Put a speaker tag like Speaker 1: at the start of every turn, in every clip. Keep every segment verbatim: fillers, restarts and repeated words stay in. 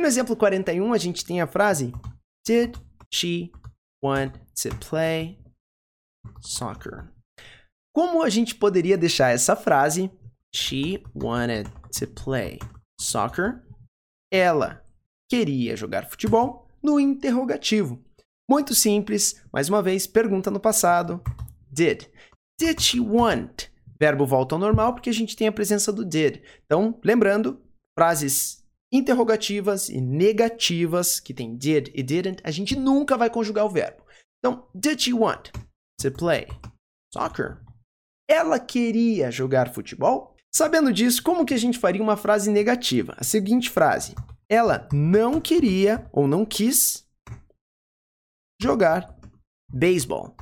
Speaker 1: no exemplo quarenta e um, a gente tem a frase Did she want to play soccer? Como a gente poderia deixar essa frase She wanted to play soccer? Ela queria jogar futebol no interrogativo. Muito simples. Mais uma vez, pergunta no passado. Did. Did she want? Verbo volta ao normal porque a gente tem a presença do did. Então, lembrando, frases interrogativas e negativas, que tem did e didn't, a gente nunca vai conjugar o verbo. Então, did she want to play soccer? Ela queria jogar futebol? Sabendo disso, como que a gente faria uma frase negativa? A seguinte frase. Ela não queria ou não quis jogar beisebol.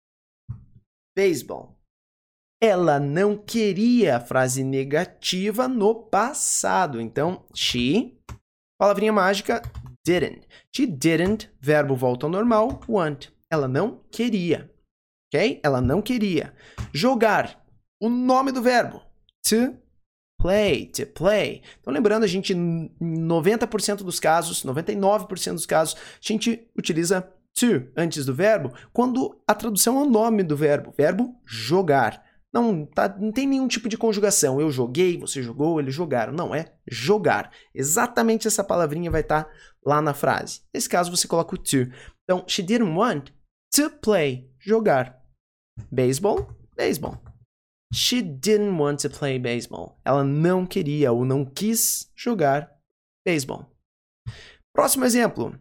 Speaker 1: Beisebol. Ela não queria a frase negativa no passado. Então, she, palavrinha mágica, didn't. She didn't, verbo volta ao normal, want. Ela não queria. Ok? Ela não queria. Jogar. O nome do verbo. To play. To play. Então, lembrando, a gente, em noventa por cento dos casos, noventa e nove por cento dos casos, a gente utiliza to antes do verbo, quando a tradução é o nome do verbo. Verbo jogar. Não, tá, não tem nenhum tipo de conjugação. Eu joguei, você jogou, eles jogaram. Não, é jogar. Exatamente essa palavrinha vai estar lá na frase. Nesse caso, você coloca o to. Então, she didn't want to play. Jogar. Baseball. Baseball. She didn't want to play baseball. Ela não queria ou não quis jogar baseball. Próximo exemplo.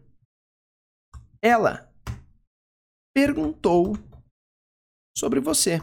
Speaker 1: Ela perguntou sobre você.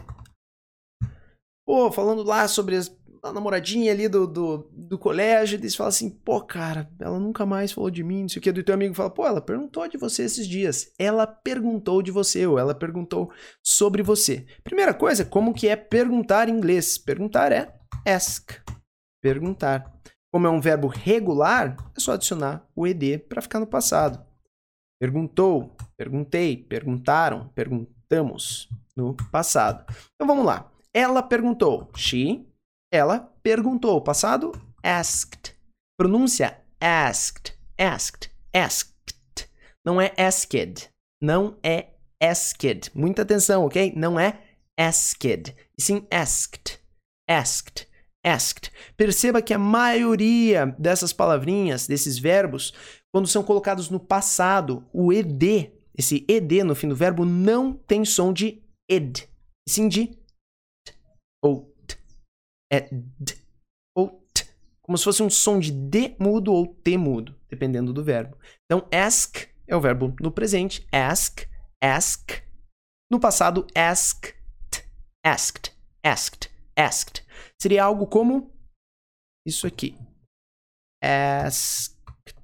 Speaker 1: Pô, falando lá sobre as, a namoradinha ali do, do, do colégio, eles falam assim, pô, cara, ela nunca mais falou de mim, não sei o que, do teu amigo fala, pô, ela perguntou de você esses dias. Ela perguntou de você, ou ela perguntou sobre você. Primeira coisa, como que é perguntar em inglês? Perguntar é ask. Perguntar. Como é um verbo regular, é só adicionar o ed para ficar no passado. Perguntou, perguntei, perguntaram, perguntamos no passado. Então vamos lá. Ela perguntou. She, ela perguntou. Passado, asked. Pronúncia asked, asked, asked. Não é asked. Não é asked. Muita atenção, ok? Não é asked. E sim asked, asked, asked. Perceba que a maioria dessas palavrinhas, desses verbos, quando são colocados no passado, o ed, esse ed no fim do verbo, não tem som de ed, e sim de ou t. É d ou t. Como se fosse um som de d mudo ou t mudo, dependendo do verbo. Então, ask é o verbo no presente. Ask, ask. No passado, asked, asked, asked, asked. Seria algo como isso aqui. Asked.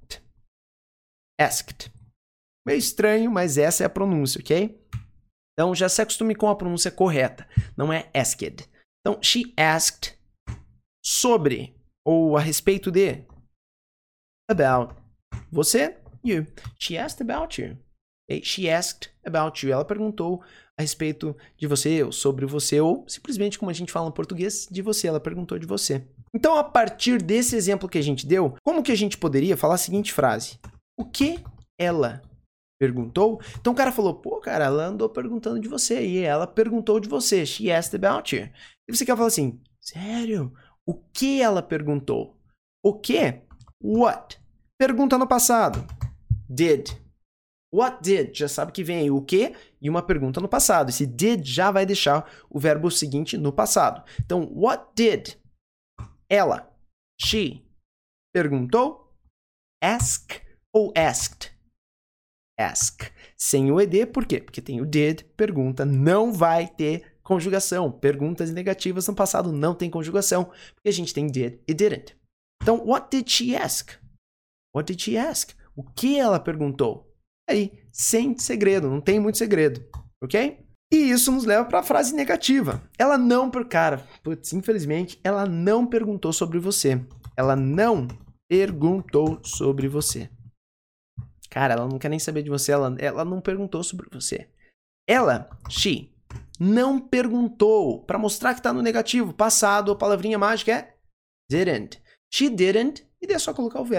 Speaker 1: Asked. Meio estranho, mas essa é a pronúncia, ok? Então, já se acostume com a pronúncia correta. Não é asked. Então, she asked sobre ou a respeito de about você, you. She asked about you. Okay? She asked about you. Ela perguntou a respeito de você ou sobre você ou simplesmente como a gente fala em português, de você. Ela perguntou de você. Então, a partir desse exemplo que a gente deu, como que a gente poderia falar a seguinte frase? O que ela perguntou? Então o cara falou, pô, cara, ela andou perguntando de você e ela perguntou de você. She asked about you. E você quer falar assim, sério? O que ela perguntou? O que? What? Pergunta no passado. Did. What did? Já sabe que vem aí o que e uma pergunta no passado. Esse did já vai deixar o verbo seguinte no passado. Então, what did? Ela. She. Perguntou. Ask ou asked? Ask. Sem o ed, por quê? Porque tem o did, pergunta, não vai ter conjugação. Perguntas negativas no passado não tem conjugação, porque a gente tem did e didn't. Então, what did she ask? What did she ask? O que ela perguntou? Aí, sem segredo, não tem muito segredo, ok? E isso nos leva para a frase negativa. Ela não, cara, putz, infelizmente, ela não perguntou sobre você. Ela não perguntou sobre você. Cara, ela não quer nem saber de você, ela, ela não perguntou sobre você. Ela, she, não perguntou, para mostrar que está no negativo, passado, a palavrinha mágica é didn't. She didn't, e daí é só colocar o verbo.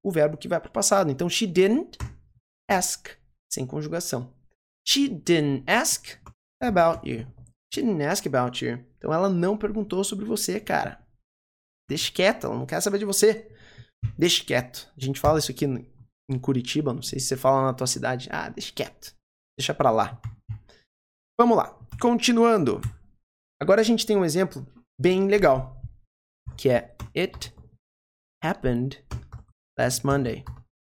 Speaker 1: o verbo que vai para o passado. Então, she didn't ask, sem conjugação. She didn't ask about you. She didn't ask about you. Então, ela não perguntou sobre você, cara. Deixa quieto, ela não quer saber de você. Deixa quieto. A gente fala isso aqui em Curitiba, não sei se você fala na tua cidade. Ah, deixa quieto. Deixa pra lá. Vamos lá. Continuando. Agora a gente tem um exemplo bem legal, que é It happened last Monday.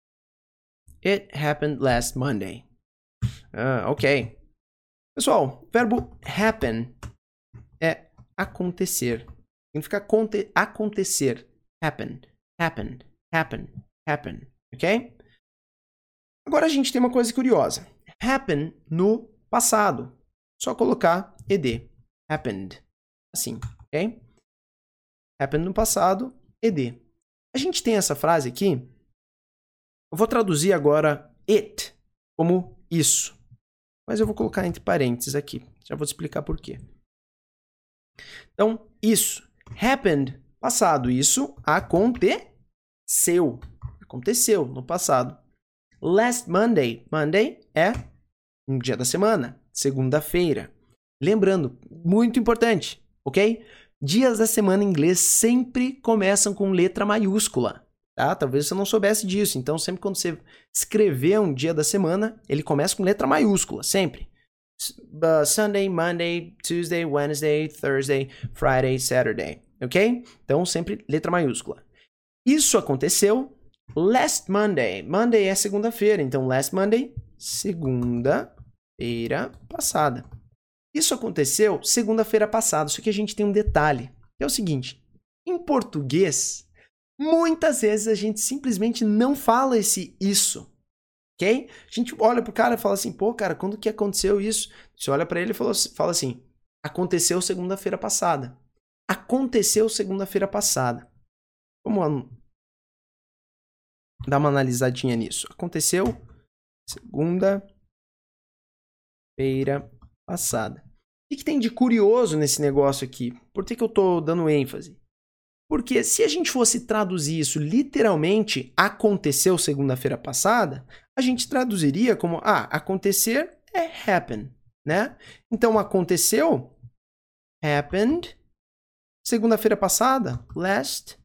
Speaker 1: It happened last Monday. Ah, ok. Pessoal, o verbo happen é acontecer. Significa aconte acontecer. Happen, happen, happen, happen. Ok? Agora a gente tem uma coisa curiosa. Happen no passado. Só colocar ed. Happened. Assim, ok? Happened no passado, ed. A gente tem essa frase aqui. Eu vou traduzir agora it como isso. Mas eu vou colocar entre parênteses aqui. Já vou te explicar por quê. Então, isso. Happened, passado. Isso aconteceu. Aconteceu no passado. Last Monday. Monday é um dia da semana. Segunda-feira. Lembrando, muito importante, ok? Dias da semana em inglês sempre começam com letra maiúscula. Tá? Talvez você não soubesse disso. Então, sempre quando você escrever um dia da semana, ele começa com letra maiúscula. Sempre. Uh, Sunday, Monday, Tuesday, Wednesday, Thursday, Friday, Saturday. Ok? Então, sempre letra maiúscula. Isso aconteceu last Monday. Monday é segunda-feira. Então, last Monday, segunda-feira passada. Isso aconteceu segunda-feira passada. Só que a gente tem um detalhe. Que é o seguinte. Em português, muitas vezes a gente simplesmente não fala esse isso. Ok? A gente olha pro cara e fala assim, pô, cara, quando que aconteceu isso? Você olha pra ele e fala, fala assim, aconteceu segunda-feira passada. Aconteceu segunda-feira passada. Vamos dar uma analisadinha nisso. Aconteceu segunda-feira passada. O que, que tem de curioso nesse negócio aqui? Por que, que eu tô dando ênfase? Porque se a gente fosse traduzir isso literalmente, aconteceu segunda-feira passada, a gente traduziria como, ah, acontecer é happen, né? Então, aconteceu, happened, segunda-feira passada, last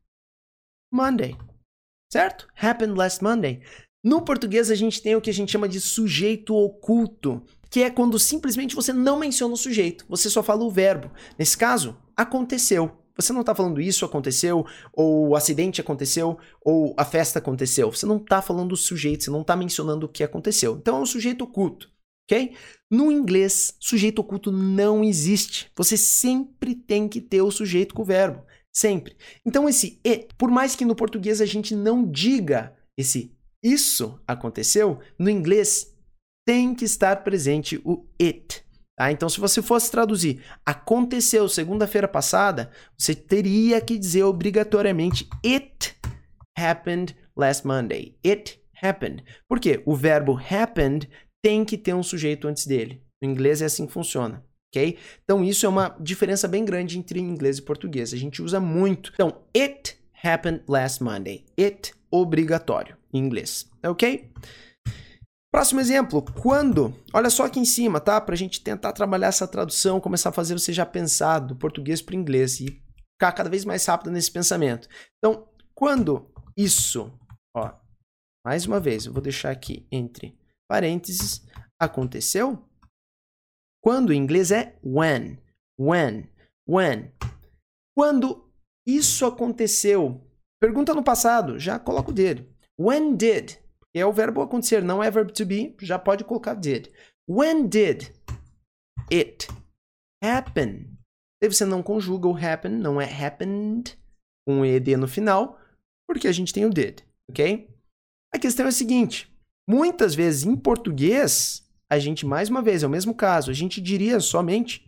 Speaker 1: Monday, certo? Happened last Monday. No português, a gente tem o que a gente chama de sujeito oculto, que é quando simplesmente você não menciona o sujeito, você só fala o verbo. Nesse caso, aconteceu. Você não está falando isso aconteceu, ou o acidente aconteceu, ou a festa aconteceu. Você não está falando o sujeito, você não está mencionando o que aconteceu. Então, é um sujeito oculto, ok? No inglês, sujeito oculto não existe. Você sempre tem que ter o sujeito com o verbo. Sempre. Então, esse e, por mais que no português a gente não diga esse isso aconteceu, no inglês tem que estar presente o it. Tá? Então, se você fosse traduzir aconteceu segunda-feira passada, você teria que dizer obrigatoriamente it happened last Monday. It happened. Por quê? O verbo happened tem que ter um sujeito antes dele. No inglês é assim que funciona. Okay? Então, isso é uma diferença bem grande entre inglês e português. A gente usa muito. Então, it happened last Monday. It, obrigatório em inglês. Ok? Próximo exemplo, quando, olha só aqui em cima, tá? Pra gente tentar trabalhar essa tradução, começar a fazer você já pensar do português para o inglês e ficar cada vez mais rápido nesse pensamento. Então, quando isso, ó, mais uma vez, eu vou deixar aqui entre parênteses, aconteceu. Quando em inglês é when, when, when. Quando isso aconteceu, pergunta no passado, já coloca o did. When did? É o verbo acontecer, não é verbo to be, já pode colocar did. When did it happen? Aí você não conjuga o happen, não é happened, com um ed no final, porque a gente tem o did, ok? A questão é a seguinte, muitas vezes em português, a gente, mais uma vez, é o mesmo caso, a gente diria somente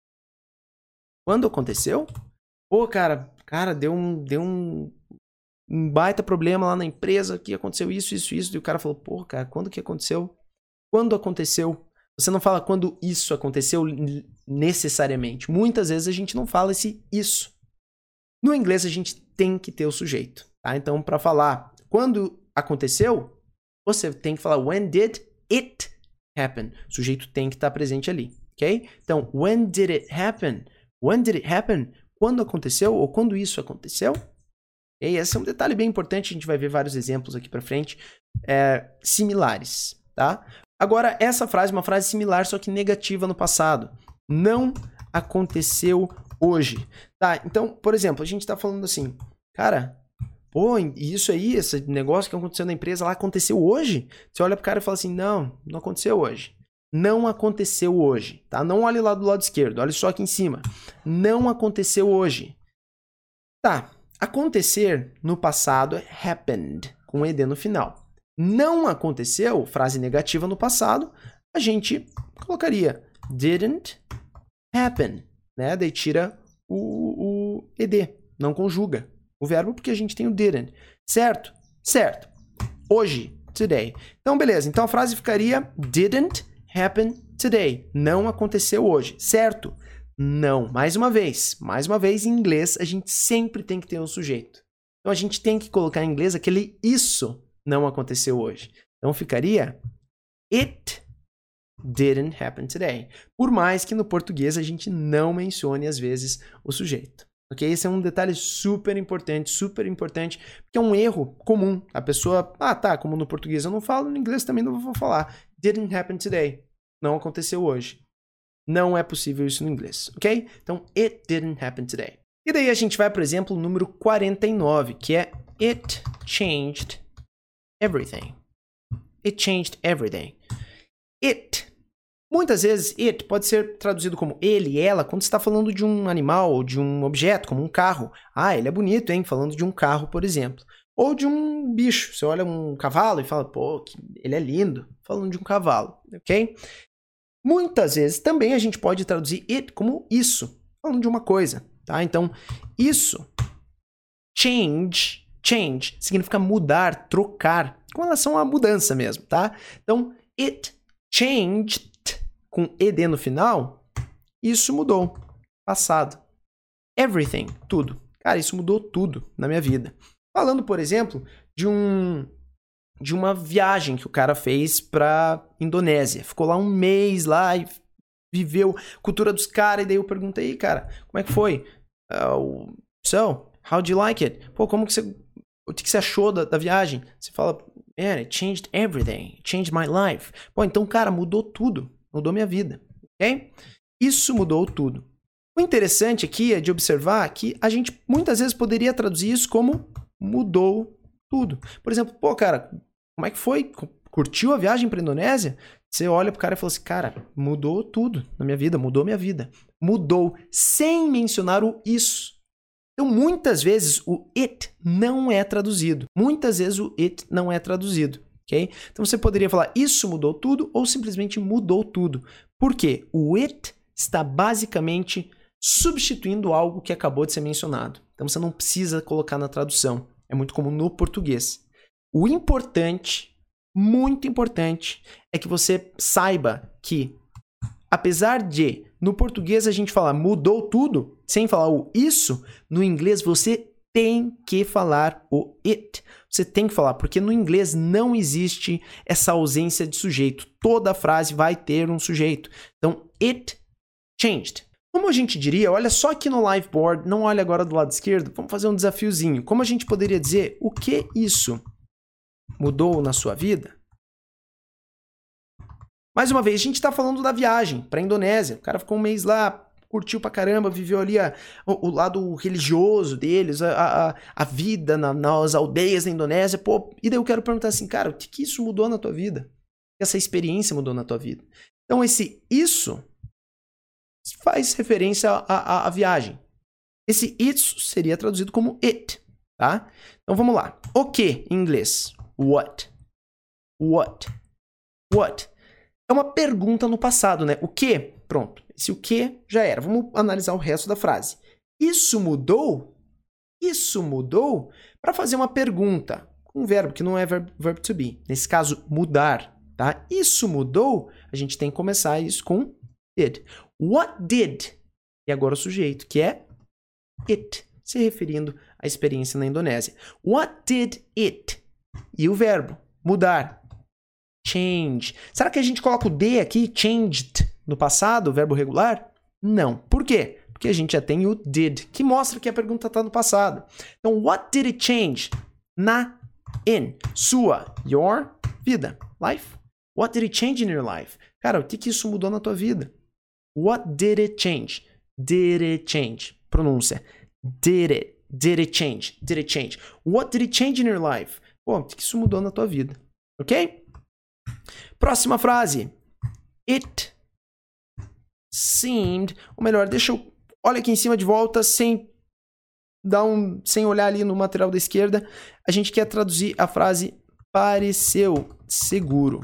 Speaker 1: quando aconteceu? Pô, cara, cara, deu um, deu um um baita problema lá na empresa, que aconteceu isso, isso, isso, e o cara falou, pô, cara, quando que aconteceu? Quando aconteceu? Você não fala quando isso aconteceu necessariamente. Muitas vezes a gente não fala esse isso. No inglês a gente tem que ter o sujeito, tá? Então, para falar quando aconteceu, você tem que falar when did it happen. O sujeito tem que estar presente ali, ok? Então, when did it happen? When did it happen? Quando aconteceu ou quando isso aconteceu? E esse é um detalhe bem importante, a gente vai ver vários exemplos aqui para frente, é, similares, tá? Agora, essa frase é uma frase similar, só que negativa no passado. Não aconteceu hoje, tá? Então, por exemplo, a gente tá falando assim, cara, pô, isso aí, esse negócio que aconteceu na empresa lá, aconteceu hoje? Você olha pro cara e fala assim, não, não aconteceu hoje. Não aconteceu hoje, tá? Não olhe lá do lado esquerdo, olhe só aqui em cima. Não aconteceu hoje. Tá. Acontecer no passado é happened, com ed no final. Não aconteceu, frase negativa no passado, a gente colocaria didn't happen, né? Daí tira o, o ed, não conjuga o verbo porque a gente tem o didn't. Certo? Certo. Hoje, today. Então, beleza. Então a frase ficaria didn't happen today. Não aconteceu hoje. Certo? Não. Mais uma vez, mais uma vez, em inglês, a gente sempre tem que ter um sujeito. Então, a gente tem que colocar em inglês aquele isso não aconteceu hoje. Então, ficaria it didn't happen today. Por mais que no português a gente não mencione, às vezes, o sujeito. Ok? Esse é um detalhe super importante, super importante, porque é um erro comum. A pessoa, ah, tá, como no português eu não falo, no inglês também não vou falar. Didn't happen today. Não aconteceu hoje. Não é possível isso no inglês, ok? Então, it didn't happen today. E daí a gente vai para o exemplo número quarenta e nove, que é it changed everything. It changed everything. It. Muitas vezes, it pode ser traduzido como ele, ela, quando você está falando de um animal ou de um objeto, como um carro. Ah, ele é bonito, hein? Falando de um carro, por exemplo. Ou de um bicho. Você olha um cavalo e fala, pô, ele é lindo. Falando de um cavalo, ok? Muitas vezes também a gente pode traduzir it como isso, falando de uma coisa, tá? Então, isso, change, change, significa mudar, trocar, com relação à mudança mesmo, tá? Então, it changed, com ed no final, isso mudou, passado. Everything, tudo. Cara, isso mudou tudo na minha vida. Falando, por exemplo, de um... de uma viagem que o cara fez pra Indonésia. Ficou lá um mês lá e viveu a cultura dos caras. E daí eu perguntei, cara, como é que foi? Uh, so, how do you like it? Pô, como que você... O que você achou da, da viagem? Você fala, man, it changed everything. It changed my life. Pô, então, cara, mudou tudo. Mudou minha vida. Ok? Isso mudou tudo. O interessante aqui é de observar que a gente muitas vezes poderia traduzir isso como mudou tudo. Por exemplo, pô, cara... Como é que foi? Curtiu a viagem para a Indonésia? Você olha pro cara e fala assim, cara, mudou tudo na minha vida, mudou minha vida. Mudou, sem mencionar o isso. Então, muitas vezes, o it não é traduzido. Muitas vezes, o it não é traduzido, ok? Então, você poderia falar, isso mudou tudo, ou simplesmente mudou tudo. Por quê? O it está basicamente substituindo algo que acabou de ser mencionado. Então, você não precisa colocar na tradução. É muito comum no português. O importante, muito importante, é que você saiba que, apesar de, no português a gente falar mudou tudo, sem falar o isso, no inglês você tem que falar o it. Você tem que falar, porque no inglês não existe essa ausência de sujeito. Toda frase vai ter um sujeito. Então, it changed. Como a gente diria, olha só aqui no live board, não olha agora do lado esquerdo, vamos fazer um desafiozinho. Como a gente poderia dizer, o que isso mudou na sua vida? Mais uma vez, a gente está falando da viagem para a Indonésia. O cara ficou um mês lá, curtiu pra caramba, viveu ali a, o, o lado religioso deles, a, a, a vida na, nas aldeias da Indonésia. Pô, e daí eu quero perguntar assim, cara, o que, que isso mudou na tua vida? Essa experiência mudou na tua vida? Então, esse isso faz referência à viagem. Esse isso seria traduzido como it, tá? Então, vamos lá. O que em inglês? What? What? What? É uma pergunta no passado, né? O que? Pronto. Esse o que já era. Vamos analisar o resto da frase. Isso mudou? Isso mudou? Para fazer uma pergunta. Um verbo que não é verb, verb to be. Nesse caso, mudar, tá? Isso mudou? A gente tem que começar isso com did. What did? E agora o sujeito, que é it. Se referindo à experiência na Indonésia. What did it e o verbo, mudar. Change. Será que a gente coloca o D aqui, changed, no passado, verbo regular? Não. Por quê? Porque a gente já tem o did, que mostra que a pergunta está no passado. Então, what did it change? Na, in, sua, your, vida, life. What did it change in your life? Cara, o que, que isso mudou na tua vida? What did it change? Did it change? Pronúncia. Did it. Did it change? Did it change? What did it change in your life? Pô, o que, que isso mudou na tua vida? Ok? Próxima frase. It seemed... Ou melhor, deixa eu... Olha aqui em cima de volta, sem, dar um, sem olhar ali no material da esquerda. A gente quer traduzir a frase pareceu seguro.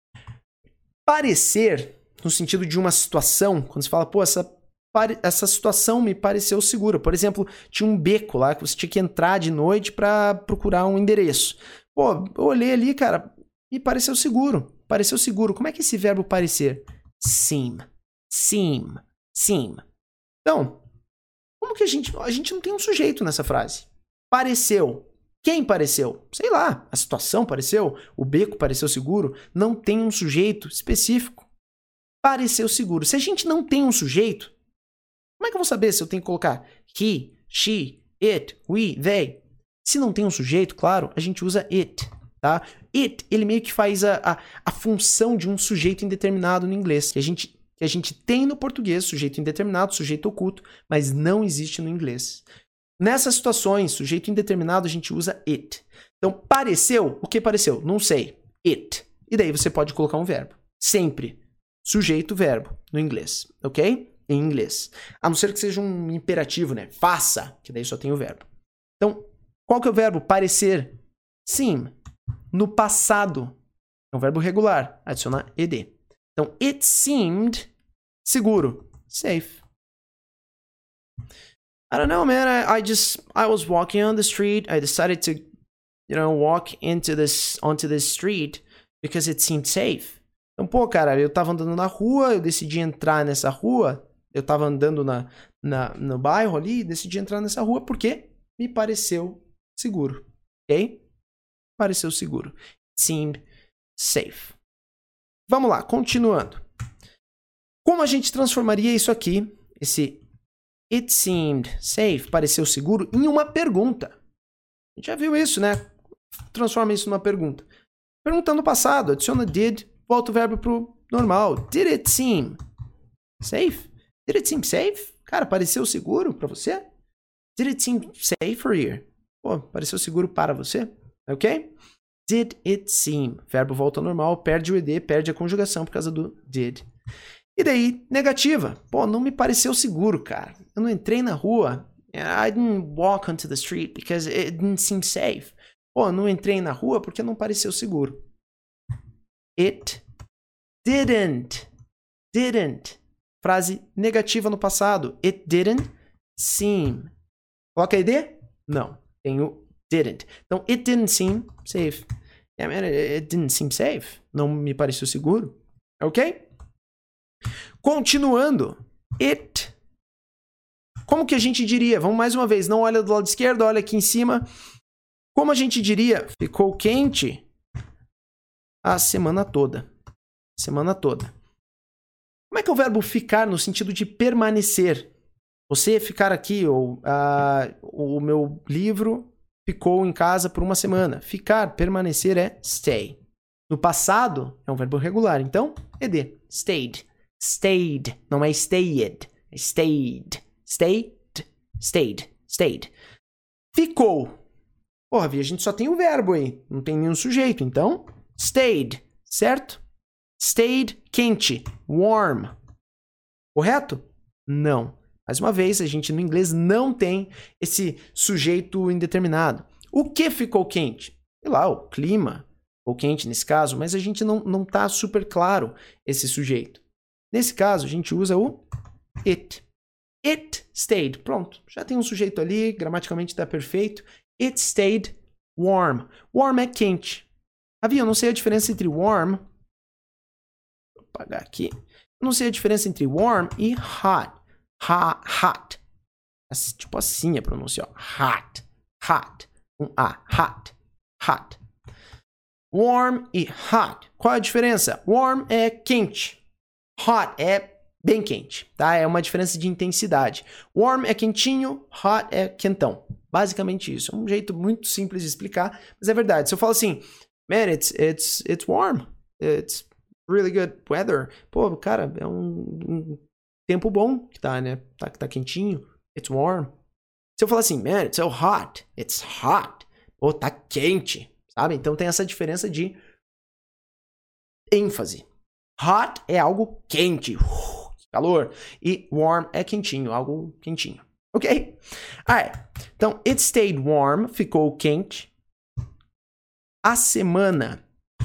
Speaker 1: Parecer, no sentido de uma situação, quando você fala, pô, essa, essa situação me pareceu segura. Por exemplo, tinha um beco lá que você tinha que entrar de noite para procurar um endereço. Pô, eu olhei ali, cara, me pareceu seguro. Pareceu seguro. Como é que é esse verbo parecer? Seem. Seem. Seem. Então, como que a gente... A gente não tem um sujeito nessa frase. Pareceu. Quem pareceu? Sei lá. A situação pareceu? O beco pareceu seguro? Não tem um sujeito específico. Pareceu seguro. Se a gente não tem um sujeito, como é que eu vou saber se eu tenho que colocar he, she, it, we, they? Se não tem um sujeito, claro, a gente usa it, tá? It, ele meio que faz a, a, a função de um sujeito indeterminado no inglês, que a gente... que a gente tem no português, sujeito indeterminado, sujeito oculto, mas não existe no inglês. Nessas situações, sujeito indeterminado, a gente usa it. Então, pareceu? O que pareceu? Não sei. It. E daí você pode colocar um verbo. Sempre. Sujeito, verbo, no inglês. Ok? Em inglês. A não ser que seja um imperativo, né? Faça, que daí só tem o verbo. Então, qual que é o verbo? Parecer. Seem. No passado. É um verbo regular. Adicionar ed. Então, it seemed seguro, safe. I don't know, man. I, I just I was walking on the street. I decided to, you know, walk into this onto this street because it seemed safe. Então, pô, cara, eu tava andando na rua, eu decidi entrar nessa rua. Eu tava andando na, na no bairro ali, decidi entrar nessa rua porque me pareceu seguro, ok? Pareceu seguro. It seemed safe. Vamos lá, continuando. Como a gente transformaria isso aqui, esse it seemed safe, pareceu seguro, em uma pergunta? A gente já viu isso, né? Transforma isso numa pergunta. Perguntando no passado, adiciona did, volta o verbo pro normal. Did it seem safe? Did it seem safe? Cara, pareceu seguro pra você? Did it seem safe for you? Pô, pareceu seguro para você? Ok? Did it seem? Verbo volta ao normal, perde o ed, perde a conjugação por causa do did. E daí, negativa. Pô, não me pareceu seguro, cara. Eu não entrei na rua. I didn't walk onto the street because it didn't seem safe. Pô, eu não entrei na rua porque não pareceu seguro. It didn't. Didn't. Frase negativa no passado. It didn't seem. Coloca ed? Não. Tem o didn't. Então, it didn't seem safe. Yeah, man, it didn't seem safe. Não me pareceu seguro. Ok? Continuando. It. Como que a gente diria? Vamos mais uma vez. Não olha do lado esquerdo, olha aqui em cima. Como a gente diria? Ficou quente a semana toda. Semana toda. Como é que é o verbo ficar no sentido de permanecer? Você ficar aqui, ou uh, o meu livro ficou em casa por uma semana. Ficar, permanecer é stay. No passado, é um verbo regular. Então, ed. Stayed. Stayed. Não é stayed. É stayed. Stayed. Stayed. Stayed. Ficou. Porra, Vi, a gente só tem o verbo aí. Não tem nenhum sujeito. Então, stayed. Certo? Stayed, quente. Warm. Correto? Não. Mais uma vez, a gente no inglês não tem esse sujeito indeterminado. O que ficou quente? Sei lá, o clima ficou quente nesse caso, mas a gente não, não tá super claro esse sujeito. Nesse caso, a gente usa o it. It stayed. Pronto, já tem um sujeito ali, gramaticalmente está perfeito. It stayed warm. Warm é quente. Havia, eu não sei a diferença entre warm. Vou apagar aqui. Eu não sei a diferença entre warm e hot. Ha, hot. Tipo assim a pronúncia, ó. Hot. Hot. Um A. Hot. Hot. Warm e hot. Qual é a diferença? Warm é quente. Hot é bem quente, tá? É uma diferença de intensidade. Warm é quentinho, hot é quentão. Basicamente isso. É um jeito muito simples de explicar, mas é verdade. Se eu falo assim, man, it's, it's, it's warm. It's really good weather. Pô, cara, é um, um tempo bom que tá, né? Tá, tá quentinho. It's warm. Se eu falar assim, man, it's so hot. It's hot. Pô, tá quente. Sabe? Então tem essa diferença de ênfase. Hot é algo quente. Uh, calor. E warm é quentinho. Algo quentinho. Ok? Alright. Então, it stayed warm. Ficou quente. A semana.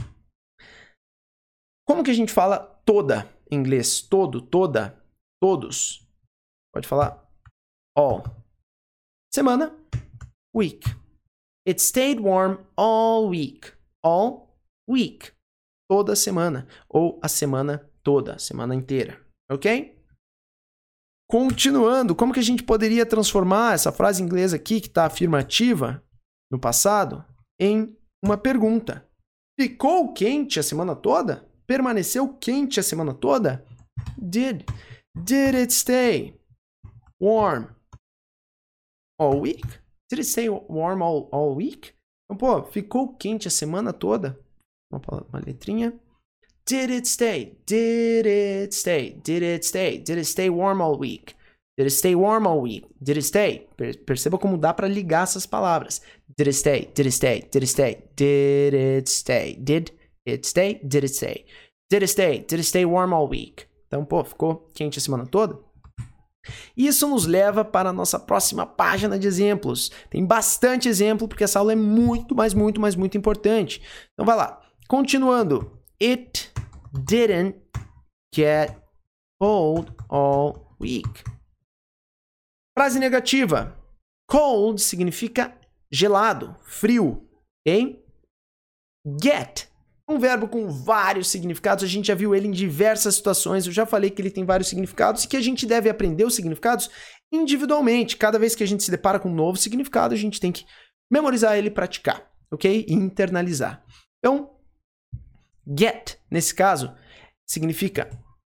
Speaker 1: Como que a gente fala toda em inglês? Todo, toda, todos. Pode falar all. Semana, week. It stayed warm all week. All week. Toda semana. Ou a semana toda, a semana inteira. Ok? Continuando, como que a gente poderia transformar essa frase inglesa aqui, que está afirmativa no passado, em uma pergunta? Ficou quente a semana toda? Permaneceu quente a semana toda? Did. Did it stay warm all week? Did it stay warm all, all week? Então, pô, ficou quente a semana toda? Uma, uma letrinha. Did it stay? Did it stay? Did it stay? Did it stay warm all week? Did it stay warm all week? Did it stay? Perceba como dá para ligar essas palavras. Did it stay? Did it stay? Did it stay? Did it stay? Did it stay? Did it stay? Did it stay? Did it stay warm all week? Então, pô, ficou quente a semana toda? Isso nos leva para a nossa próxima página de exemplos. Tem bastante exemplo, porque essa aula é muito, mas muito, mas muito importante. Então, vai lá. Continuando. It didn't get cold all week. Frase negativa. Cold significa gelado, frio. Ok? Get. Um verbo com vários significados, a gente já viu ele em diversas situações, eu já falei que ele tem vários significados e que a gente deve aprender os significados individualmente. Cada vez que a gente se depara com um novo significado, a gente tem que memorizar ele e praticar, ok? E internalizar. Então, get, nesse caso, significa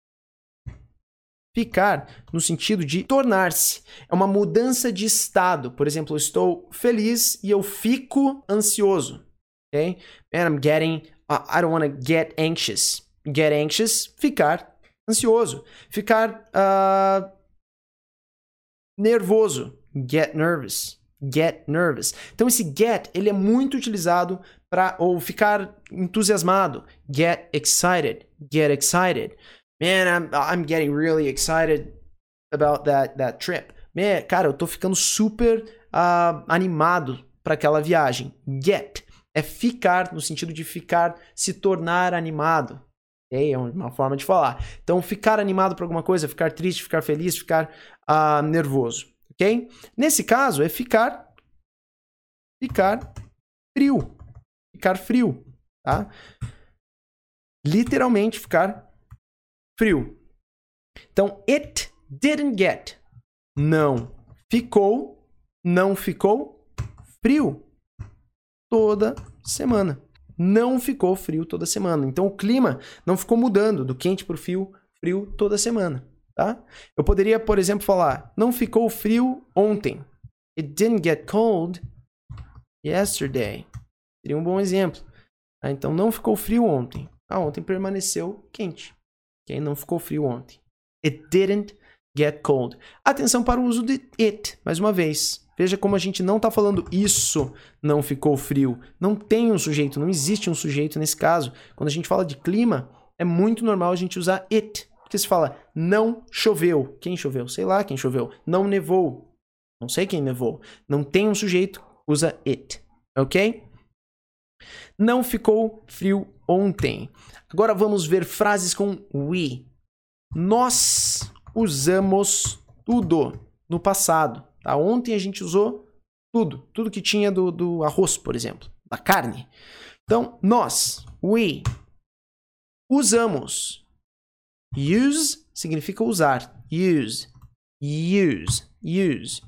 Speaker 1: ficar no sentido de tornar-se. É uma mudança de estado. Por exemplo, eu estou feliz e eu fico ansioso, ok? And I'm getting... Uh, I don't want to get anxious. Get anxious, ficar ansioso. Ficar uh, nervoso. Get nervous. Get nervous. Então, esse get, ele é muito utilizado para ou ficar entusiasmado. Get excited. Get excited. Man, I'm, I'm getting really excited about that, that trip. Man, cara, eu tô ficando super uh, animado para aquela viagem. Get. É ficar, no sentido de ficar, se tornar animado. É uma forma de falar. Então, ficar animado por alguma coisa, ficar triste, ficar feliz, ficar uh, nervoso. Ok? Nesse caso, é ficar, ficar frio. Ficar frio. Tá? Literalmente, ficar frio. Então, it didn't get. Não ficou, não ficou frio. Toda semana. Não ficou frio toda semana. Então, o clima não ficou mudando do quente para o frio, frio toda semana. Tá? Eu poderia, por exemplo, falar, não ficou frio ontem. It didn't get cold yesterday. Seria um bom exemplo. Tá? Então, não ficou frio ontem. Ah, ontem permaneceu quente. Okay? Não ficou frio ontem. It didn't get cold. Atenção para o uso de it, mais uma vez. Veja como a gente não está falando isso não ficou frio. Não tem um sujeito, não existe um sujeito nesse caso. Quando a gente fala de clima, é muito normal a gente usar it. Porque se fala, não choveu. Quem choveu? Sei lá quem choveu. Não nevou. Não sei quem nevou. Não tem um sujeito, usa it. Ok? Não ficou frio ontem. Agora vamos ver frases com we. Nós usamos tudo no passado. Tá? Ontem a gente usou tudo. Tudo que tinha do, do arroz, por exemplo. Da carne. Então, nós, we, usamos. Use significa usar. Use. Use. Use.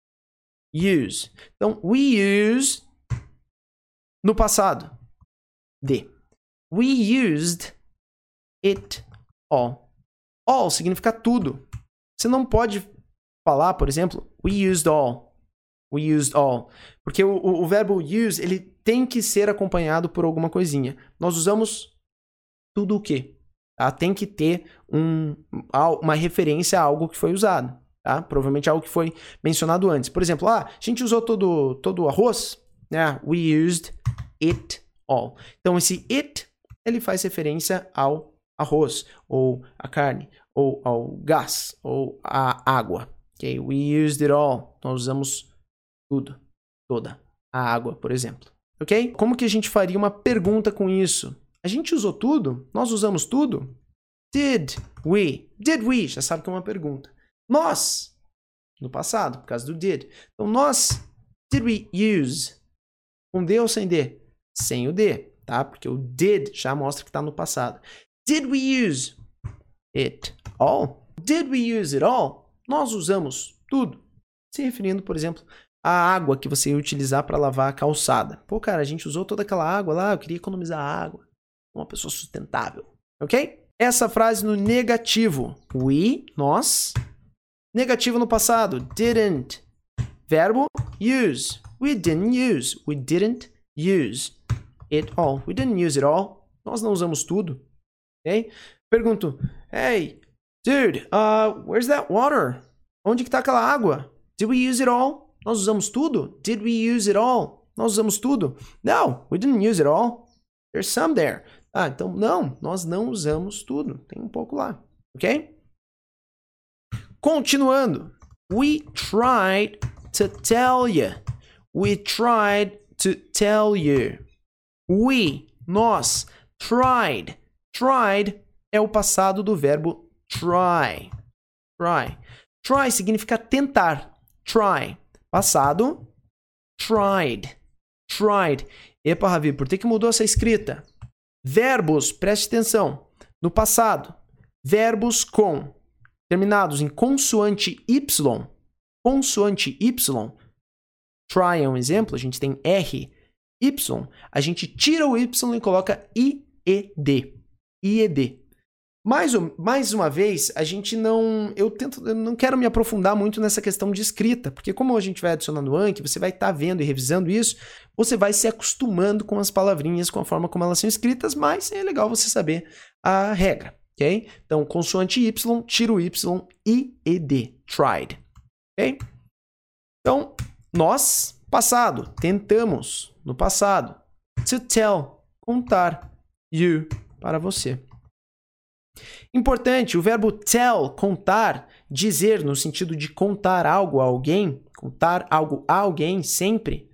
Speaker 1: Use. Então, we use no passado. de. We used it all. All significa tudo. Você não pode falar, por exemplo, we used all. We used all. Porque o, o, o verbo use, ele tem que ser acompanhado por alguma coisinha. Nós usamos tudo o quê? Tá? Tem que ter um, uma referência a algo que foi usado. Tá? Provavelmente algo que foi mencionado antes. Por exemplo, ah, a gente usou todo, todo o arroz. Né? We used it all. Então, esse it, ele faz referência ao arroz, ou a carne, ou ao gás, ou à água. Okay? We used it all. Nós usamos tudo, toda a água, por exemplo. Ok? Como que a gente faria uma pergunta com isso? A gente usou tudo? Nós usamos tudo? Did we? Did we? Já sabe que é uma pergunta. Nós, no passado, por causa do did. Então, nós, did we use? Com D ou sem D? Sem o D, tá? Porque o did já mostra que está no passado. Did we use it all? Did we use it all? Nós usamos tudo. Se referindo, por exemplo, à água que você ia utilizar para lavar a calçada. Pô, cara, a gente usou toda aquela água lá, eu queria economizar água. Uma pessoa sustentável. Ok? Essa frase no negativo. We, nós. Negativo no passado. Didn't. Verbo, use. We didn't use. We didn't use it all. We didn't use it all. Nós não usamos tudo. Ok? Pergunto. Hey, dude, uh, where's that water? Onde que tá aquela água? Did we use it all? Nós usamos tudo? Did we use it all? Nós usamos tudo? No, we didn't use it all. There's some there. Ah, então não, nós não usamos tudo. Tem um pouco lá, ok? Continuando. We tried to tell you. We tried to tell you. We, nós, tried. Tried é o passado do verbo try. Try. Try significa tentar. Try. Passado, tried. Tried. Epa, Ravi, por que que mudou essa escrita? Verbos, preste atenção. No passado, verbos com terminados em consoante Y. Consoante Y. Try é um exemplo, a gente tem R, Y. A gente tira o Y e coloca I E D. I E D. Mais, mais uma vez, a gente não... Eu tento, eu não quero me aprofundar muito nessa questão de escrita, porque como a gente vai adicionando o Anki, você vai estar tá vendo e revisando isso, você vai se acostumando com as palavrinhas, com a forma como elas são escritas, mas é legal você saber a regra, ok? Então, consoante Y, tira o Y, I E D, tried, ok? Então, nós, passado, tentamos, no passado, to tell, contar, you, para você. Importante, o verbo tell, contar, dizer no sentido de contar algo a alguém, contar algo a alguém sempre,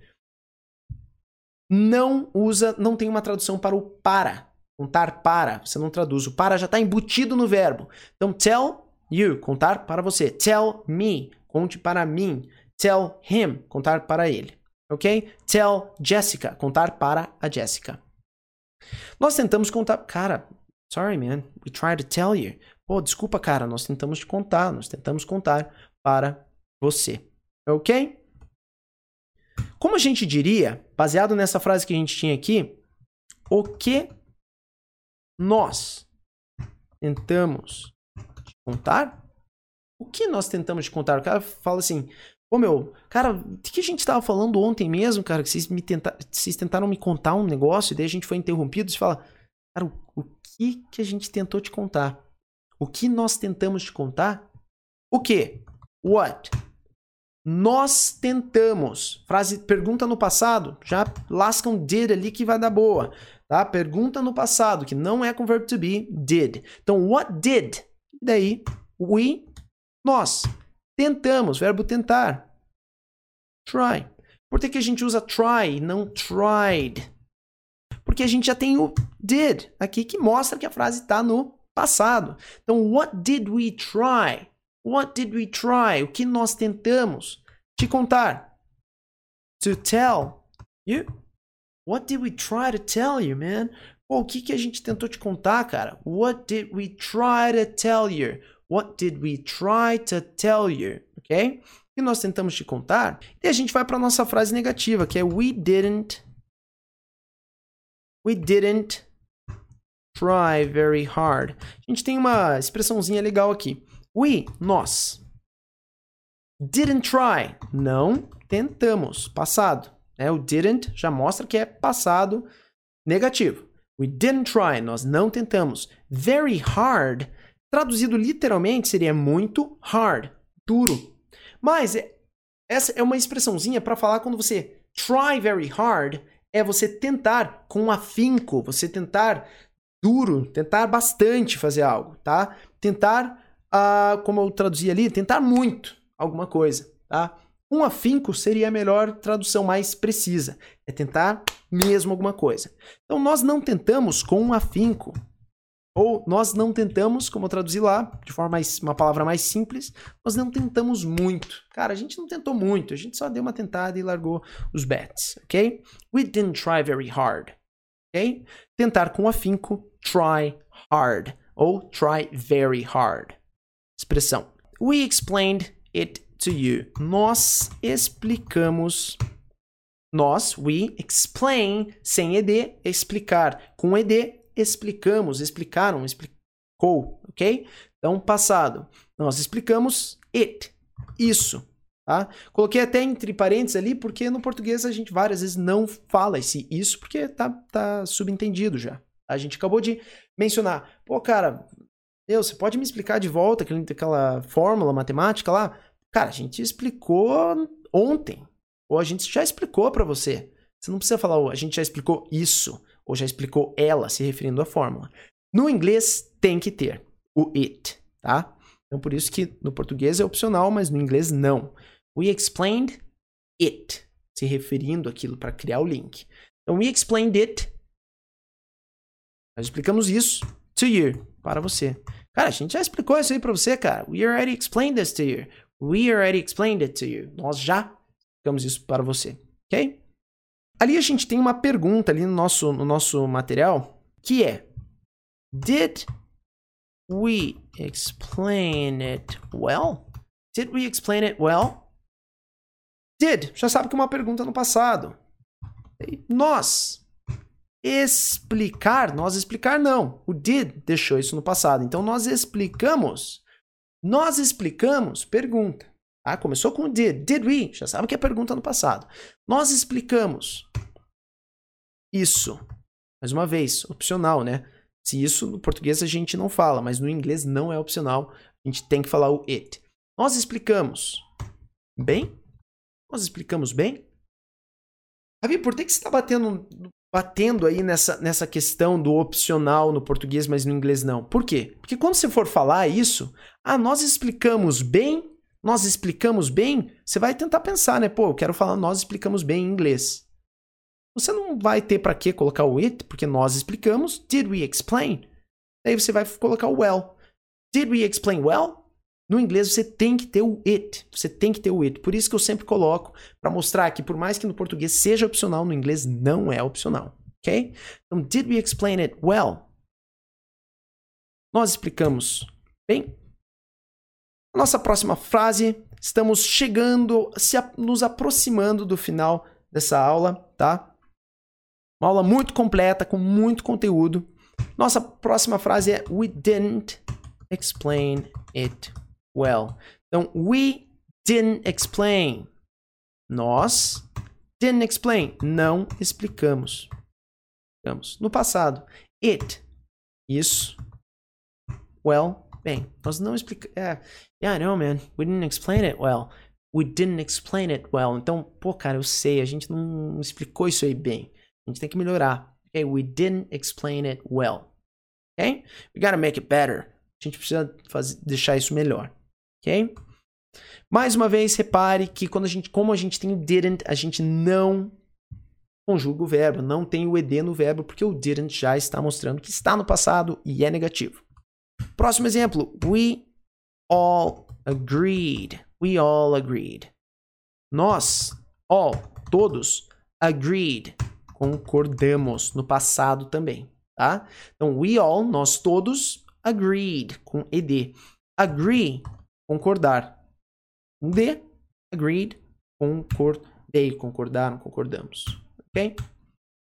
Speaker 1: não usa, não tem uma tradução para o para. Contar para, você não traduz. O para já está embutido no verbo. Então, tell you, contar para você. Tell me, conte para mim. Tell him, contar para ele. Ok? Tell Jessica, contar para a Jessica. Nós tentamos contar... Cara... Sorry, man. We tried to tell you. Pô, desculpa, cara. Nós tentamos te contar. Nós tentamos contar para você. Ok? Como a gente diria, baseado nessa frase que a gente tinha aqui, o que nós tentamos te contar? O que nós tentamos te contar? O cara fala assim, pô, meu, cara, o que a gente estava falando ontem mesmo, cara? Que vocês, me tenta... vocês tentaram me contar um negócio e daí a gente foi interrompido. Você fala, cara, o que que a gente tentou te contar? O que nós tentamos te contar? O que? What? Nós tentamos. Frase, pergunta no passado. Já lasca um did ali que vai dar boa. Tá? Pergunta no passado, que não é com verbo to be, did. Então, what did? E daí, we, nós. Tentamos, verbo tentar. Try. Por que que a gente usa try e não tried? Porque a gente já tem o did aqui que mostra que a frase está no passado. Então, what did we try? What did we try? O que nós tentamos te contar? To tell you? What did we try to tell you, man? Pô, o que que a gente tentou te contar, cara? What did we try to tell you? What did we try to tell you? Ok? O que nós tentamos te contar? E a gente vai para a nossa frase negativa, que é we didn't We didn't try very hard. A gente tem uma expressãozinha legal aqui. We, nós. Didn't try, não tentamos, passado. É, o didn't já mostra que é passado negativo. We didn't try, nós não tentamos. Very hard, traduzido literalmente, seria muito hard, duro. Mas é, essa é uma expressãozinha para falar quando você try very hard, é você tentar com afinco, você tentar duro, tentar bastante fazer algo, tá? Tentar, uh, como eu traduzi ali, tentar muito alguma coisa, tá? Com afinco seria a melhor tradução mais precisa. É tentar mesmo alguma coisa. Então, nós não tentamos com afinco. Ou nós não tentamos, como eu traduzi lá, de forma mais, uma palavra mais simples, nós não tentamos muito. Cara, a gente não tentou muito, a gente só deu uma tentada e largou os bets, ok? We didn't try very hard, ok? Tentar com afinco, try hard, ou try very hard. Expressão. We explained it to you. Nós explicamos. Nós, we, explain, sem ed, explicar. Com ed, explicamos, explicaram, explicou, ok? Então, passado. Nós explicamos it, isso, tá? Coloquei até entre parênteses ali, porque no português a gente várias vezes não fala esse isso, porque tá, tá subentendido já. A gente acabou de mencionar. Pô, cara, eu, você pode me explicar de volta aquela, aquela fórmula matemática lá? Cara, a gente explicou ontem, ou a gente já explicou para você. Você não precisa falar, a gente já explicou isso, ou já explicou ela, se referindo à fórmula. No inglês tem que ter o it, tá? Então por isso que no português é opcional, mas no inglês não. We explained it, se referindo àquilo para criar o link. Então we explained it, nós explicamos isso to you, para você. Cara, a gente já explicou isso aí para você, cara. We already explained this to you. We already explained it to you. Nós já explicamos isso para você, ok? Ali a gente tem uma pergunta ali no nosso, no nosso material, que é: Did we explain it well? Did we explain it well? Did, já sabe que é uma pergunta no passado. E nós explicar, nós explicar não. O did deixou isso no passado. Então nós explicamos. Nós explicamos, pergunta. Ah, começou com did. Did we? Já sabe que é pergunta no passado. Nós explicamos isso. Mais uma vez, opcional, né? Se isso no português a gente não fala, mas no inglês não é opcional. A gente tem que falar o it. Nós explicamos bem? Nós explicamos bem? Ravi, por que, que você está batendo, batendo aí nessa, nessa questão do opcional no português, mas no inglês não? Por quê? Porque quando você for falar isso, ah, nós explicamos bem, nós explicamos bem, você vai tentar pensar, né? Pô, eu quero falar nós explicamos bem em inglês. Você não vai ter para que colocar o it, porque nós explicamos. Did we explain? Daí você vai colocar o well. Did we explain well? No inglês você tem que ter o it. Você tem que ter o it. Por isso que eu sempre coloco para mostrar que por mais que no português seja opcional, no inglês não é opcional. Ok? Então, did we explain it well? Nós explicamos bem? Nossa próxima frase. Estamos chegando, se a, nos aproximando do final dessa aula, tá? Uma aula muito completa, com muito conteúdo. Nossa próxima frase é We didn't explain it well. Então, we didn't explain. Nós didn't explain. Não explicamos. Explicamos. No passado, it. Isso. Well, bem. Nós não explicamos. Yeah, yeah, I know, man. We didn't explain it well. We didn't explain it well. Então, pô, cara, eu sei. A gente não explicou isso aí bem. A gente tem que melhorar. Okay? We didn't explain it well. Okay? We gotta make it better. A gente precisa fazer, deixar isso melhor. Ok? Mais uma vez, repare que quando a gente, como a gente tem o didn't, a gente não conjuga o verbo, não tem o ed no verbo, porque o didn't já está mostrando que está no passado e é negativo. Próximo exemplo. We all agreed. We all agreed. Nós, all, todos, agreed. Concordamos. No passado também. Tá? Então, we all, nós todos, agreed, com ed. Agree, concordar. Um D, agreed, concordei, concordaram, concordamos. Ok?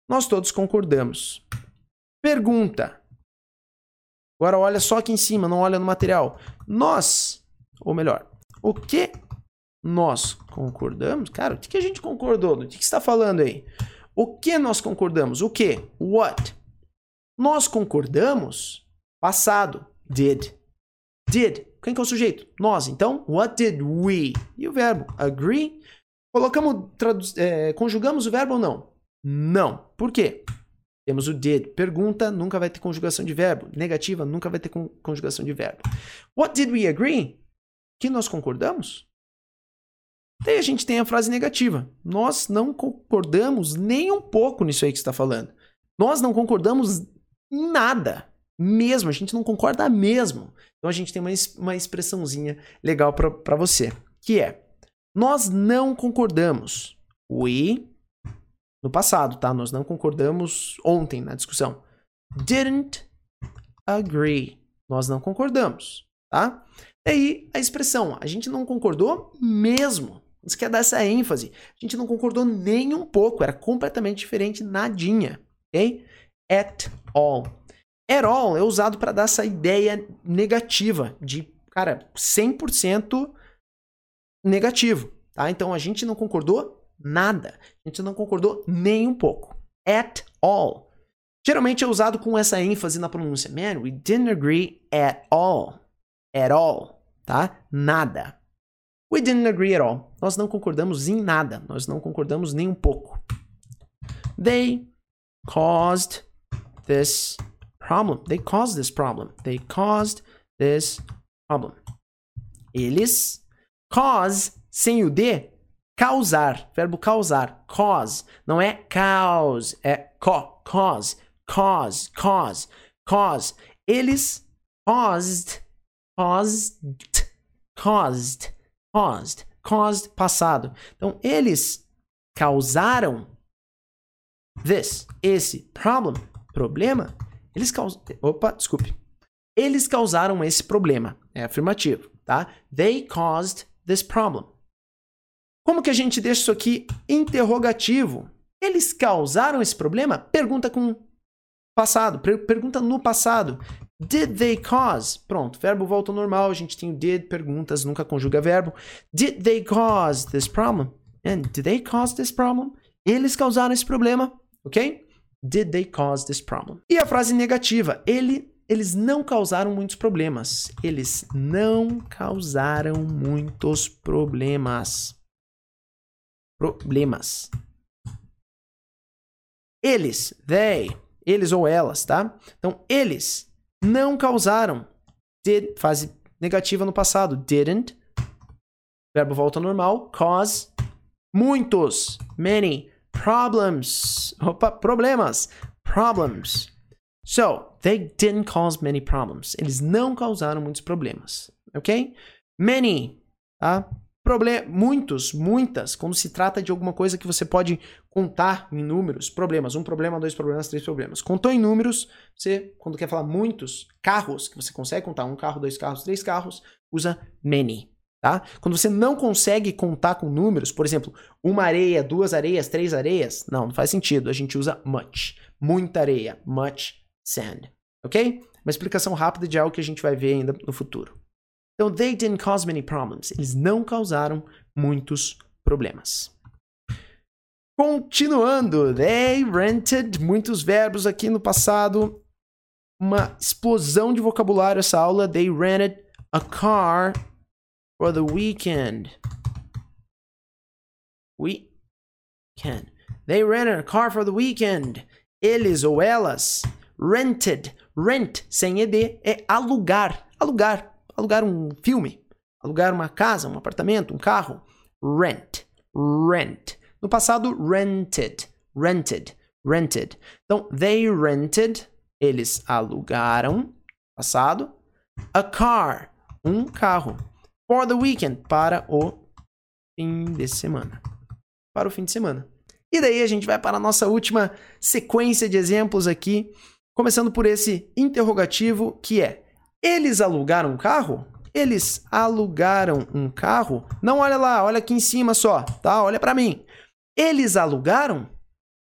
Speaker 1: Nós todos concordamos. Pergunta. Agora olha só aqui em cima, não olha no material. Nós, ou melhor, o que nós concordamos? Cara, o que a gente concordou? Do que você está falando aí? O que nós concordamos? O que? What? Nós concordamos passado. Did. Did. Quem que é o sujeito? Nós. Então, what did we? E o verbo? Agree. Colocamos, traduz, é, conjugamos o verbo ou não? Não. Por quê? Temos o did. Pergunta nunca vai ter conjugação de verbo. Negativa nunca vai ter con conjugação de verbo. What did we agree? Que nós concordamos? Daí a gente tem a frase negativa. Nós não concordamos nem um pouco nisso aí que você está falando. Nós não concordamos em nada. Mesmo. A gente não concorda mesmo. Então a gente tem uma, uma expressãozinha legal para você. Que é, nós não concordamos. We... No passado, tá? Nós não concordamos ontem na discussão. Didn't agree. Nós não concordamos, tá? Daí a expressão, a gente não concordou mesmo. Isso quer dar essa ênfase. A gente não concordou nem um pouco. Era completamente diferente, nadinha. Ok? At all. At all é usado para dar essa ideia negativa de, cara, cem por cento negativo, tá? Então a gente não concordou nada. A gente não concordou nem um pouco. At all. Geralmente é usado com essa ênfase na pronúncia. Man, we didn't agree at all. At all. Tá? Nada. We didn't agree at all. Nós não concordamos em nada. Nós não concordamos nem um pouco. They caused this problem. They caused this problem. They caused this problem. Eles. Cause, sem o D, causar, verbo causar, cause, não é cause, é co, cause, cause, cause, cause. Eles caused, caused, caused, caused, caused, passado. Então, eles causaram this, esse problem, problema, eles causaram, opa, desculpe, eles causaram esse problema, é afirmativo, tá? They caused this problem. Como que a gente deixa isso aqui interrogativo? Eles causaram esse problema? Pergunta com passado. Pergunta no passado. Did they cause? Pronto, verbo volta ao normal. A gente tem o did, perguntas, nunca conjuga verbo. Did they cause this problem? And did they cause this problem? Eles causaram esse problema, ok? Did they cause this problem? E a frase negativa. Ele, eles não causaram muitos problemas. Eles não causaram muitos problemas. Problemas. Eles, they, eles ou elas, tá? Então, eles não causaram. Did, fase negativa no passado. Didn't. Verbo volta ao normal. Cause. Muitos. Many. Problems. Opa, problemas. Problems. So, they didn't cause many problems. Eles não causaram muitos problemas. Ok? Many. Tá? Problem- muitos, muitas, quando se trata de alguma coisa que você pode contar em números, problemas, um problema, dois problemas, três problemas. Contou em números, você, quando quer falar muitos carros, que você consegue contar um carro, dois carros, três carros, usa many, tá? Quando você não consegue contar com números, por exemplo, uma areia, duas areias, três areias, não, não faz sentido, a gente usa much, muita areia, much sand, ok? Uma explicação rápida de algo que a gente vai ver ainda no futuro. Então, they didn't cause many problems. Eles não causaram muitos problemas. Continuando, they rented, muitos verbos aqui no passado. Uma explosão de vocabulário essa aula. They rented a car for the weekend. Weekend. They rented a car for the weekend. Eles ou elas rented. Rent, sem E D, é alugar. Alugar. Alugar um filme, alugar uma casa, um apartamento, um carro. Rent, rent. No passado, rented, rented, rented. Então, they rented, eles alugaram, passado, a car, um carro, for the weekend, para o fim de semana. Para o fim de semana. E daí a gente vai para a nossa última sequência de exemplos aqui, começando por esse interrogativo que é: eles alugaram um carro? Eles alugaram um carro? Não, olha lá, olha aqui em cima só, tá? Olha pra mim. Eles alugaram?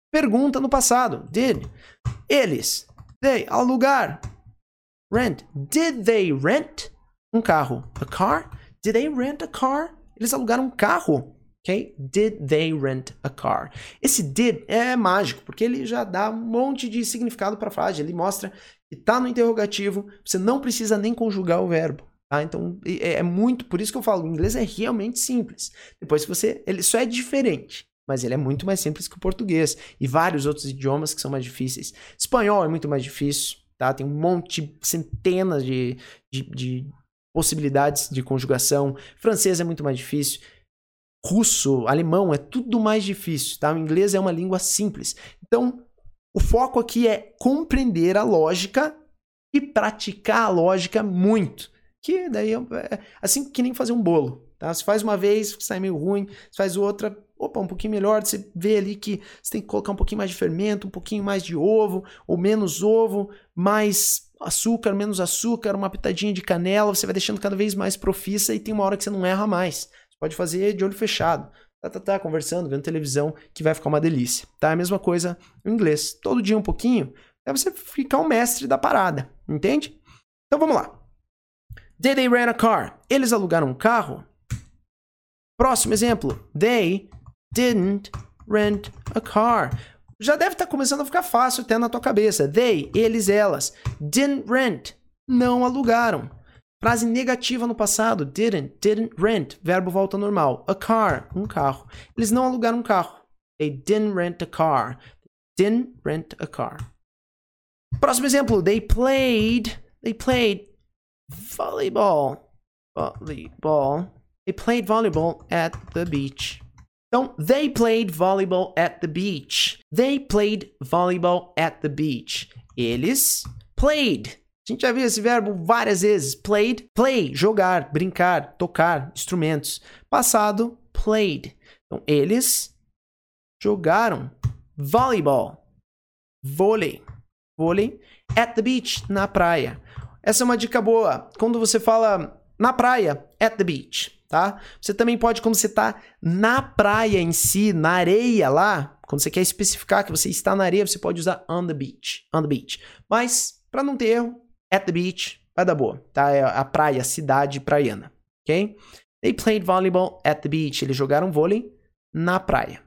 Speaker 1: Pergunta no passado. Did. Eles. They. Alugar. Rent. Did they rent um carro? A car? Did they rent a car? Eles alugaram um carro. Ok? Did they rent a car? Esse did é mágico, porque ele já dá um monte de significado para a frase. Ele mostra que está no interrogativo, você não precisa nem conjugar o verbo. Tá? Então, é, é muito... Por isso que eu falo, o inglês é realmente simples. Depois que você... Ele só é diferente, mas ele é muito mais simples que o português. E vários outros idiomas que são mais difíceis. Espanhol é muito mais difícil, tá? Tem um monte, centenas de, de, de possibilidades de conjugação. Francês é muito mais difícil. Russo, alemão, é tudo mais difícil, tá? O inglês é uma língua simples. Então, o foco aqui é compreender a lógica e praticar a lógica muito. Que daí é assim que nem fazer um bolo, tá? Você faz uma vez, sai meio ruim, você faz outra, opa, um pouquinho melhor, você vê ali que você tem que colocar um pouquinho mais de fermento, um pouquinho mais de ovo, ou menos ovo, mais açúcar, menos açúcar, uma pitadinha de canela, você vai deixando cada vez mais profissa e tem uma hora que você não erra mais. Pode fazer de olho fechado, tá, tá, tá, conversando, vendo televisão, que vai ficar uma delícia, tá? É a mesma coisa no inglês. Todo dia um pouquinho, é você ficar um mestre da parada, entende? Então vamos lá. Did they rent a car? Eles alugaram um carro? Próximo exemplo. They didn't rent a car. Já deve estar começando a ficar fácil até na tua cabeça. They, eles, elas. Didn't rent. Não alugaram. Frase negativa no passado. Didn't, didn't rent. Verbo volta ao normal. A car, um carro. Eles não alugaram um carro. They didn't rent a car. Didn't rent a car. Próximo exemplo. They played. They played volleyball. Volleyball. They played volleyball at the beach. Então, they played volleyball at the beach. They played volleyball at the beach. Eles played. A gente já viu esse verbo várias vezes. Played, play, jogar, brincar, tocar, instrumentos. Passado, played. Então, eles jogaram volleyball, vôlei, vôlei, at the beach, na praia. Essa é uma dica boa. Quando você fala na praia, at the beach, tá? Você também pode, quando você está na praia em si, na areia lá, quando você quer especificar que você está na areia, você pode usar on the beach, on the beach. Mas, para não ter erro, at the beach, vai dar boa, tá? É a praia, a cidade praiana, ok? They played volleyball at the beach. Eles jogaram vôlei na praia.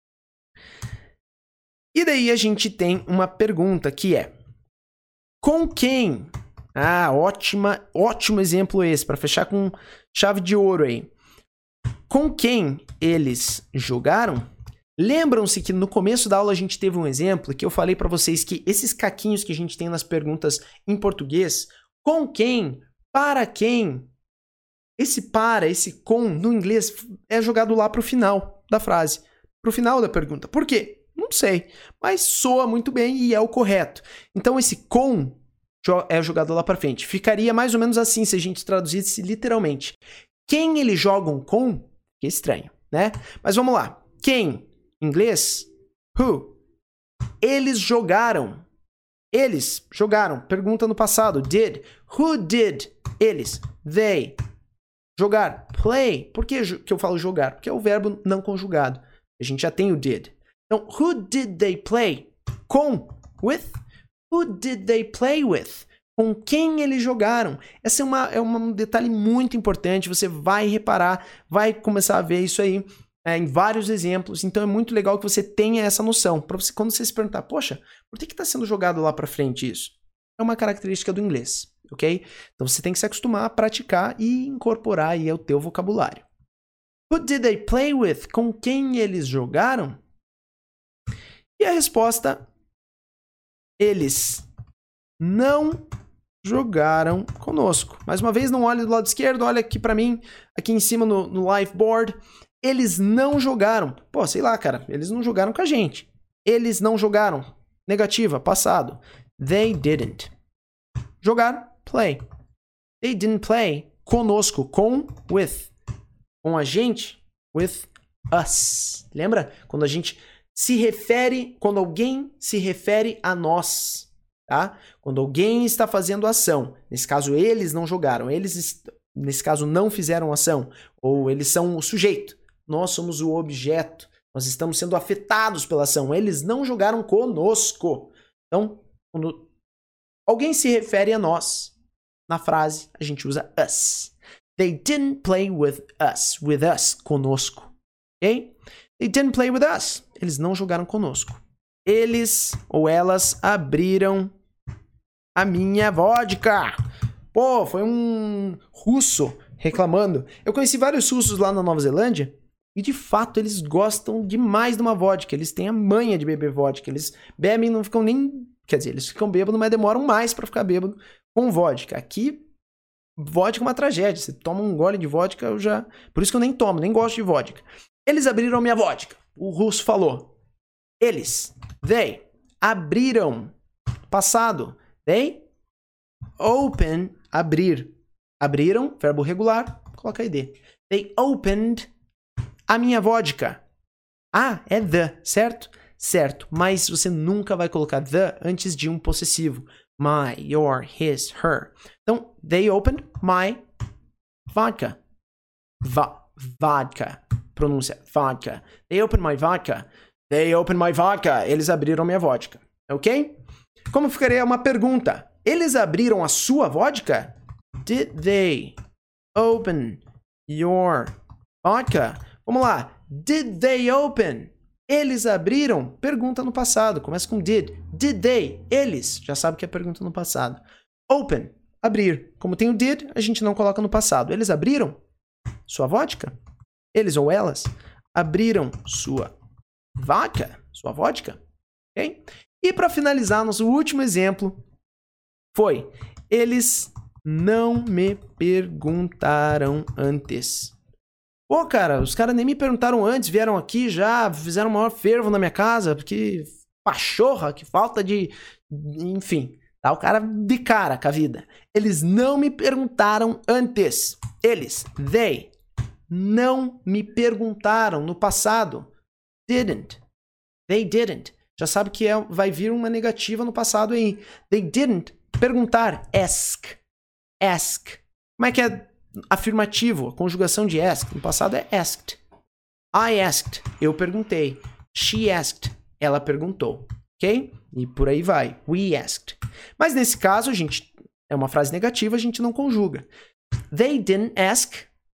Speaker 1: E daí a gente tem uma pergunta que é: com quem? Ah, ótima, ótimo exemplo esse, para fechar com chave de ouro aí. Com quem eles jogaram? Lembram-se que no começo da aula a gente teve um exemplo que eu falei para vocês que esses caquinhos que a gente tem nas perguntas em português, com quem, para quem, esse para, esse com, no inglês, é jogado lá para o final da frase, para o final da pergunta. Por quê? Não sei, mas soa muito bem e é o correto. Então esse com é jogado lá para frente. Ficaria mais ou menos assim se a gente traduzisse literalmente. Quem eles jogam com? Que estranho, né? Mas vamos lá. Quem? Em inglês, who. Eles jogaram. Eles jogaram. Pergunta no passado. Did. Who did? Eles. They. Jogar. Play. Por que, que eu falo jogar? Porque é o verbo não conjugado. A gente já tem o did. Então, who did they play? Com. With. Who did they play with? Com quem eles jogaram? Esse é, uma, é um detalhe muito importante. Você vai reparar, vai começar a ver isso aí é, em vários exemplos. Então é muito legal que você tenha essa noção. Para você, quando você se perguntar, poxa, por que está sendo jogado lá para frente isso? É uma característica do inglês, ok? Então você tem que se acostumar a praticar e incorporar aí ao teu vocabulário. Who did they play with? Com quem eles jogaram? E a resposta: eles não jogaram conosco. Mais uma vez, não olhe do lado esquerdo, olha aqui pra mim, aqui em cima no, no live board. Eles não jogaram. Pô, sei lá, cara, eles não jogaram com a gente. Eles não jogaram. Negativa, passado. They didn't. Jogar, play. They didn't play conosco, com, with. Com a gente, with us. Lembra? Quando a gente se refere, quando alguém se refere a nós, tá? Quando alguém está fazendo ação, nesse caso eles não jogaram, eles nesse caso não fizeram ação, ou eles são o sujeito, nós somos o objeto, Nós estamos sendo afetados pela ação. Eles não jogaram conosco. Então, quando alguém se refere a nós, na frase, a gente usa us. They didn't play with us. With us, conosco. Ok? They didn't play with us. Eles não jogaram conosco. Eles ou elas abriram a minha vodka. Pô, foi um russo reclamando. Eu conheci vários russos lá na Nova Zelândia e, de fato, eles gostam demais de uma vodka. Eles têm a manha de beber vodka. Eles bebem e não ficam nem... Quer dizer, eles ficam bêbados, mas demoram mais pra ficar bêbado com vodka. Aqui, vodka é uma tragédia. Você toma um gole de vodka, eu já... Por isso que eu nem tomo, nem gosto de vodka. Eles abriram minha vodka. O russo falou. Eles, they, abriram. Passado. They open, abrir. Abriram, verbo regular, coloca aí D. They opened a minha vodka. Ah, é the, certo? Certo, mas você nunca vai colocar the antes de um possessivo. My, your, his, her. Então, they opened my vodka. Va vodka. Pronúncia, vodka. They opened my vodka. They opened my vodka. Eles abriram minha vodka. Ok? Como ficaria uma pergunta? Eles abriram a sua vodka? Did they open your vodka? Vamos lá. Did they open? Eles abriram? Pergunta no passado. Começa com did. Did they? Eles. Já sabe que é pergunta no passado. Open. Abrir. Como tem o did, a gente não coloca no passado. Eles abriram sua vodka? Eles ou elas abriram sua vodka? Sua vodka? Ok? E para finalizar, nosso último exemplo foi: eles não me perguntaram antes. Pô, cara, os caras nem me perguntaram antes, vieram aqui já, fizeram o maior fervo na minha casa, porque pachorra, que falta de... Enfim, tá o cara de cara com a vida. Eles não me perguntaram antes. Eles, they, não me perguntaram no passado. Didn't. They didn't. Já sabe que é, vai vir uma negativa no passado aí. They didn't. Perguntar. Ask. Ask. Como é que é afirmativo? A conjugação de ask no passado é asked. I asked. Eu perguntei. She asked. Ela perguntou. Ok? E por aí vai. We asked. Mas nesse caso, a gente... É uma frase negativa, a gente não conjuga. They didn't ask.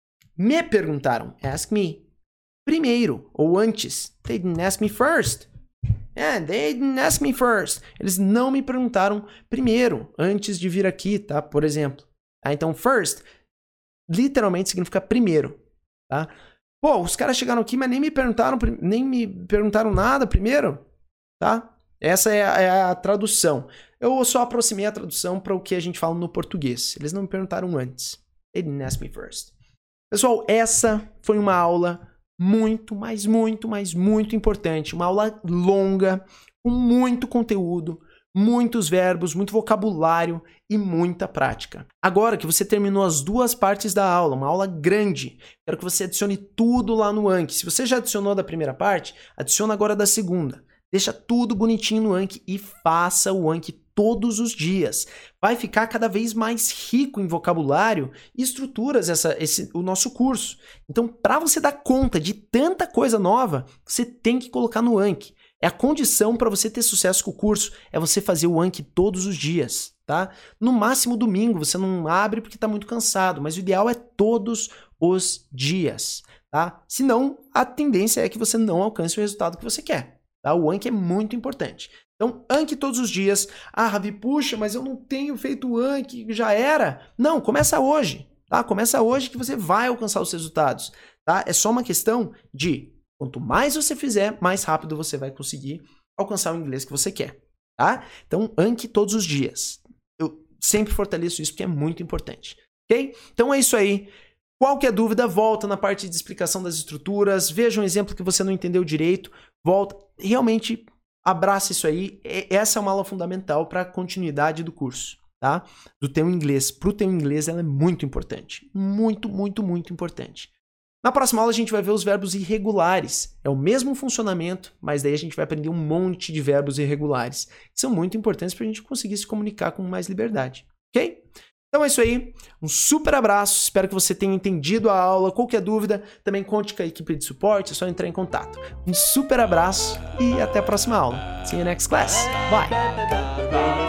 Speaker 1: Me perguntaram. Ask me. Primeiro. Ou antes. They didn't ask me first. Yeah, they didn't ask me first. Eles não me perguntaram primeiro, antes de vir aqui, tá? Por exemplo. Ah, então, first, literalmente significa primeiro, tá? Pô, os caras chegaram aqui, mas nem me perguntaram, nem me perguntaram nada primeiro, tá? Essa é a, é a tradução. Eu só aproximei a tradução para o que a gente fala no português. Eles não me perguntaram antes. They didn't ask me first. Pessoal, essa foi uma aula muito, mas muito, mas muito importante. Uma aula longa, com muito conteúdo, muitos verbos, muito vocabulário e muita prática. Agora que você terminou as duas partes da aula, uma aula grande, quero que você adicione tudo lá no Anki. Se você já adicionou da primeira parte, adiciona agora da segunda. Deixa tudo bonitinho no Anki e faça o Anki todos os dias. Vai ficar cada vez mais rico em vocabulário e estruturas essa, esse, o nosso curso. Então, para você dar conta de tanta coisa nova, você tem que colocar no Anki. É a condição para você ter sucesso com o curso, é você fazer o Anki todos os dias, tá? No máximo domingo, você não abre porque está muito cansado, mas o ideal é todos os dias, tá? Senão, a tendência é que você não alcance o resultado que você quer. Tá? O Anki é muito importante. Então, Anki todos os dias. Ah, Ravi, puxa, mas eu não tenho feito o Anki, já era. Não, começa hoje. Tá? Começa hoje que você vai alcançar os resultados. Tá? É só uma questão de quanto mais você fizer, mais rápido você vai conseguir alcançar o inglês que você quer. Tá? Então, Anki todos os dias. Eu sempre fortaleço isso porque é muito importante. Ok? Então é isso aí. Qualquer dúvida, volta na parte de explicação das estruturas, veja um exemplo que você não entendeu direito, volta, realmente abraça isso aí, essa é uma aula fundamental para a continuidade do curso, tá? Do teu inglês, para o teu inglês ela é muito importante, muito, muito, muito importante. Na próxima aula a gente vai ver os verbos irregulares, é o mesmo funcionamento, mas daí a gente vai aprender um monte de verbos irregulares, que são muito importantes para a gente conseguir se comunicar com mais liberdade, ok? Então é isso aí, um super abraço, espero que você tenha entendido a aula. Qualquer dúvida, também conte com a equipe de suporte, é só entrar em contato. Um super abraço e até a próxima aula. See you next class. Bye!